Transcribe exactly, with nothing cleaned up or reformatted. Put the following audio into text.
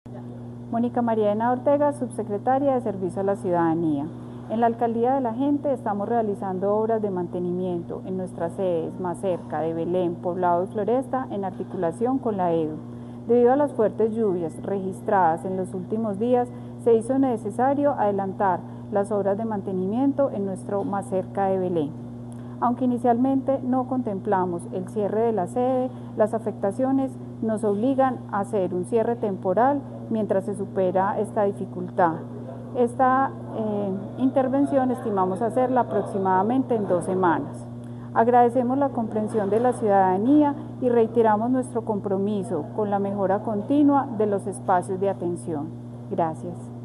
Mónica Mariana Ortega, subsecretaria de Servicio a la Ciudadanía. En la Alcaldía de la Gente estamos realizando obras de mantenimiento en nuestras sedes más cerca de Belén, Poblado y Floresta en articulación con la E D U. Debido a las fuertes lluvias registradas en los últimos días, se hizo necesario adelantar las obras de mantenimiento en nuestro más cerca de Belén. Aunque inicialmente no contemplamos el cierre de la sede, las afectaciones nos obligan a hacer un cierre temporal mientras se supera esta dificultad. Esta eh, intervención estimamos hacerla aproximadamente en dos semanas. Agradecemos la comprensión de la ciudadanía y reiteramos nuestro compromiso con la mejora continua de los espacios de atención. Gracias.